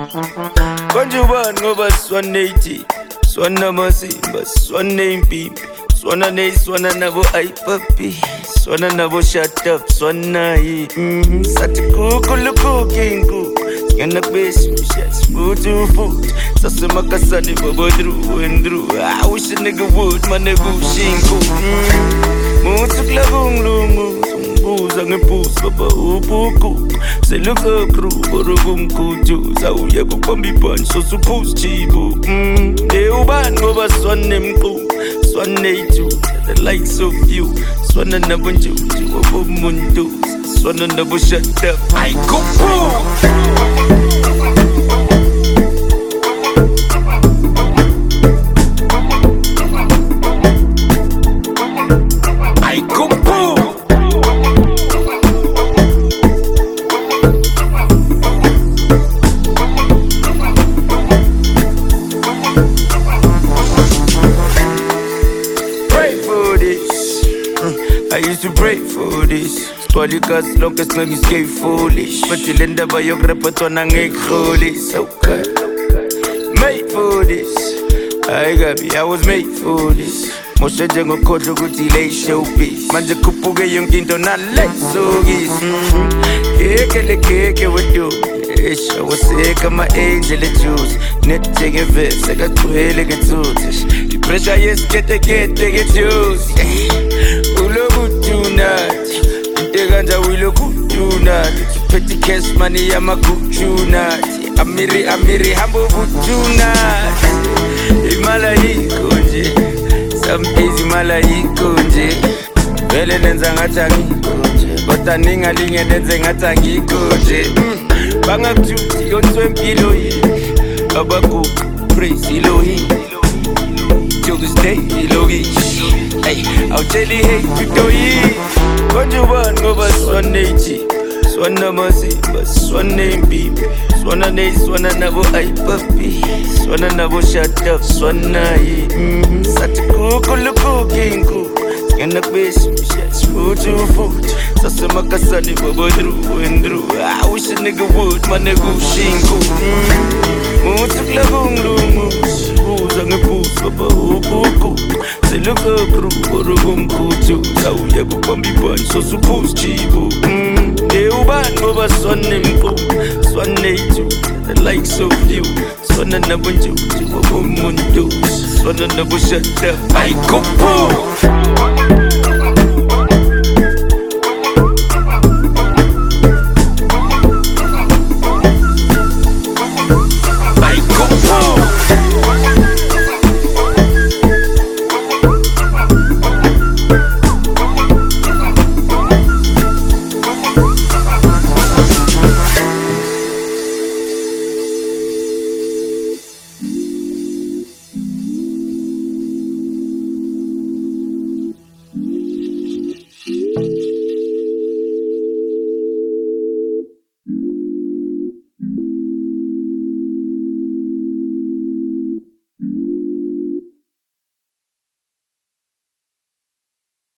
Konjuban ngoba swaneti swana masimba swana impimpi swana nei swana nabo aipapi swana nabo shut up swana yi sati kukulu kukingu Gonna be some shots, food to food. Sasa makasani baba through and through. I wish a nigga would, my nigga shingu. Mutsuk lagung lungu, booze ang booze, baba upuku. Say look a crew, borogum kuju. Sauya ko pambipan, so suppose chibu. Euban go ba swan nemku, swan neju. The likes of you, swan na bunju, wabu mundu. Swan na bu shut up, I go boom. I used to pray for this. Spoiler long as long as gay foolish. But you end up by your repertoire and egg holy. So good. Made for this. I was made for this. Moshe jango kodo gutile showbiz. Manje kupuge yung tinto na leso gis. Keke with you. I was sick of my angel juice. Net taking vets, I got 12 get suits. The pressure is get juice. Ganja wilo kujunat Petty cash money ama kujunat Amiri hambo kujunat Imala ikonje Some days imala ikonje Vele nenza ngata ngikonje Bota ninga linge nenze ngata ngikonje Banga kututi yonswe mpilo yi Abaku praise Elohim Till this day Elohim Hey, I'll tell you hey Victory Konjuban ngoba swaneti Swana masimba, swana impimpi Swana nei, swana nabo aipapi Swana nabo shut up, swana yi Sati kukulu kukingu Gonna be some shots, food to food Sasa makasani baba through and through I wish a nigga would, my nigga shingu Mutsuk lagung lungu Booze ang booze, baba upuku Say look a crew, borogum kuju Sauya ko pambipan, so suppose chibu Euban ngoba swan nemku Swan neju, the likes of you Swana na bunju, wabu mundu Swana na bu shut up, I go boom